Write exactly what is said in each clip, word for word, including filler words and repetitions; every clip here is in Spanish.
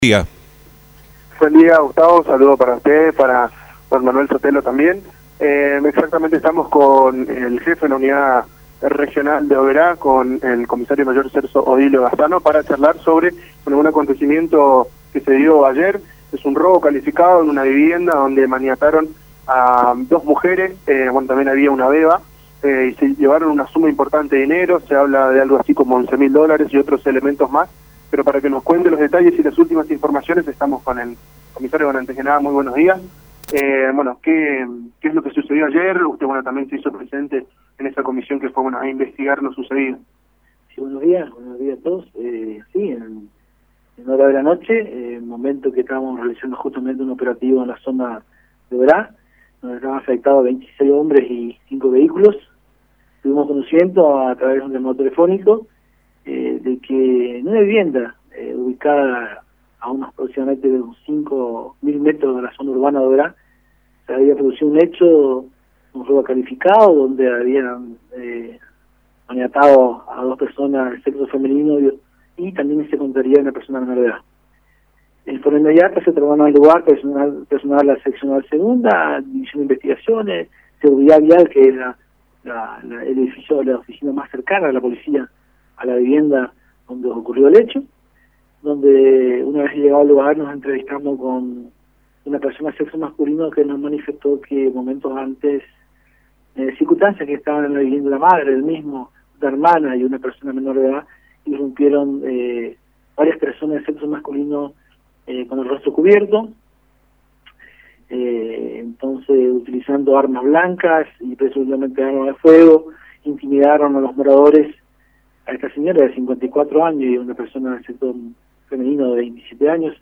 Día. Buen día, Gustavo, saludo para usted, para don Manuel Sotelo también. Eh, exactamente estamos con el jefe de la unidad regional de Oberá, con el comisario mayor Celso Odilio Gastano, para charlar sobre bueno, un acontecimiento que se dio ayer. Es un robo calificado en una vivienda donde maniataron a dos mujeres, eh, bueno, también había una beba, eh, y se llevaron una suma importante de dinero, se habla de algo así como once mil dólares y otros elementos más. Pero para que nos cuente los detalles y las últimas informaciones estamos con el comisario. Bueno, antes que nada, muy buenos días. Eh, bueno, ¿qué, ¿qué es lo que sucedió ayer? Usted, bueno, también se hizo presente en esa comisión que fue, bueno, a investigar lo sucedido. Sí, buenos días, buenos días a todos. Eh, sí, en, en hora de la noche, en el momento que estábamos realizando justamente un operativo en la zona de Oberá, donde estaban afectados veintiséis hombres y cinco vehículos, tuvimos conocimiento a través de un llamado telefónico Eh, de que en una vivienda eh, ubicada a unos aproximadamente cinco mil metros de la zona urbana de Oberá se había producido un hecho, un robo calificado, donde habían eh, maniatado a dos personas del sexo femenino y, y también se encontraría una persona menor de edad. En forma inmediata se trabajaron al lugar personal, personal de la seccional segunda, división de investigaciones, seguridad vial, que es la, la, la, el edificio, la oficina más cercana de la policía a la vivienda donde ocurrió el hecho, donde una vez llegado al lugar nos entrevistamos con una persona de sexo masculino que nos manifestó que momentos antes, eh, circunstancias que estaban en la vivienda la madre, el mismo, una hermana y una persona menor de edad, irrumpieron eh, varias personas de sexo masculino eh, con el rostro cubierto, eh, entonces utilizando armas blancas y presumiblemente armas de fuego, intimidaron a los moradores, a esta señora de cincuenta y cuatro años y una persona del sexo femenino de veintisiete años,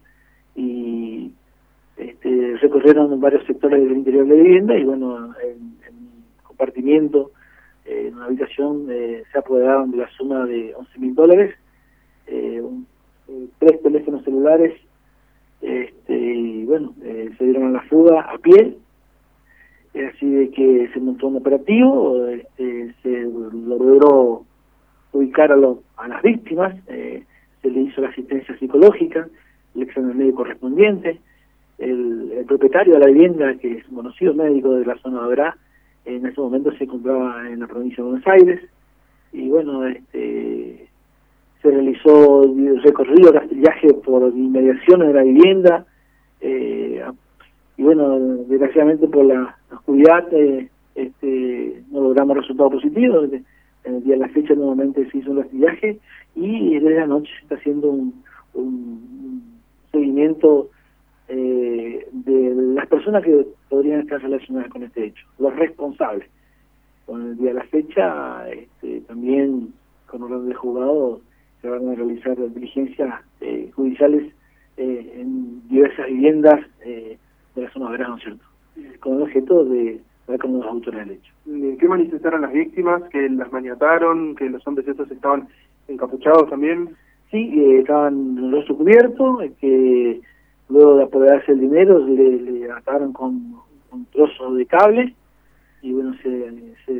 y este, recorrieron varios sectores del interior de la vivienda y bueno, en, en compartimiento, eh, en una habitación, eh, se apoderaron de la suma de once mil dólares, eh, un, eh, tres teléfonos celulares, este, y bueno, eh, se dieron a la fuga a pie, eh, así de que se montó un operativo, este, se logró ubicar a, lo, a las víctimas, eh, se le hizo la asistencia psicológica, el examen médico correspondiente, el, el propietario de la vivienda, que es un conocido médico de la zona de Oberá, en ese momento se encontraba en la provincia de Buenos Aires, y bueno, este se realizó el recorrido, rastrillaje por inmediaciones de la vivienda, eh, y bueno, desgraciadamente por la oscuridad eh, este no logramos resultados positivos. En el día de la fecha nuevamente se hizo un rastrillaje y desde la noche se está haciendo un, un, un seguimiento eh, de las personas que podrían estar relacionadas con este hecho, los responsables. Con el día de la fecha, este, también con orden de juzgado, se van a realizar diligencias eh, judiciales eh, en diversas viviendas eh, de la zona de Oberá, ¿no es cierto? Con el objeto de dar con los autores del hecho. ¿Qué manifestaron las víctimas? ¿Que las maniataron? ¿Que los hombres estos estaban encapuchados también? Sí, eh, estaban en el rostro cubierto, eh, que luego de apoderarse el dinero le, le ataron con un trozo de cable y bueno, se, se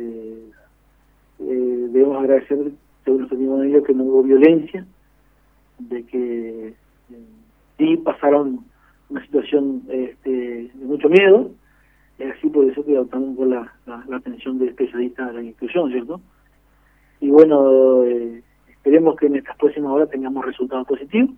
eh, debemos agradecer, según los testimonios de ellos, que no hubo violencia, de que eh, sí pasaron una situación este, de mucho miedo. Es así, por eso que adoptamos por la, la, la atención de especialistas de la institución, ¿cierto? Y bueno, eh, esperemos que en estas próximas horas tengamos resultados positivos.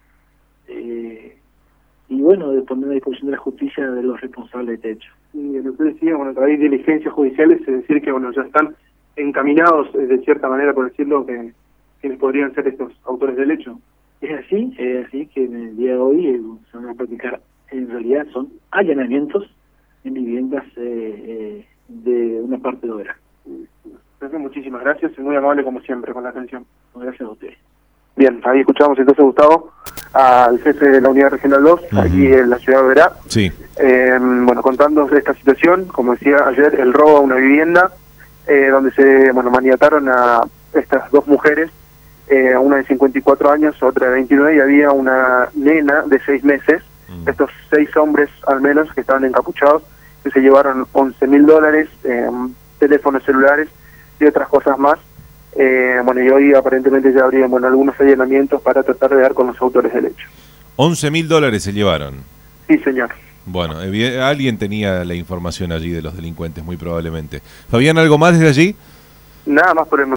Eh, y bueno, de poner a disposición de la justicia de los responsables de este hecho. Y lo que decía, bueno, a través de diligencias judiciales, es decir, que bueno, ya están encaminados, eh, de cierta manera, por decirlo, que quienes podrían ser estos autores del hecho. Es así, es así que en el día de hoy eh, se van a practicar, en realidad son allanamientos en viviendas eh, eh, de una parte de Oberá. Muchísimas gracias, y muy amable como siempre con la atención. Gracias a ustedes. Bien, ahí escuchamos entonces, Gustavo, al jefe de la Unidad Regional dos, uh-huh, aquí en la ciudad de Oberá. Sí. Eh, bueno, contando esta situación, como decía ayer, el robo a una vivienda, eh, donde se bueno maniataron a estas dos mujeres, eh, una de cincuenta y cuatro años, otra de veintinueve, y había una nena de seis meses, uh-huh, estos seis hombres al menos que estaban encapuchados, que se llevaron once mil dólares, eh, teléfonos celulares y otras cosas más. Eh, bueno, y hoy aparentemente ya habría bueno, algunos allanamientos para tratar de dar con los autores del hecho. once mil dólares se llevaron. Sí, señor. Bueno, alguien tenía la información allí de los delincuentes, muy probablemente. Fabián, ¿algo más desde allí? Nada más por el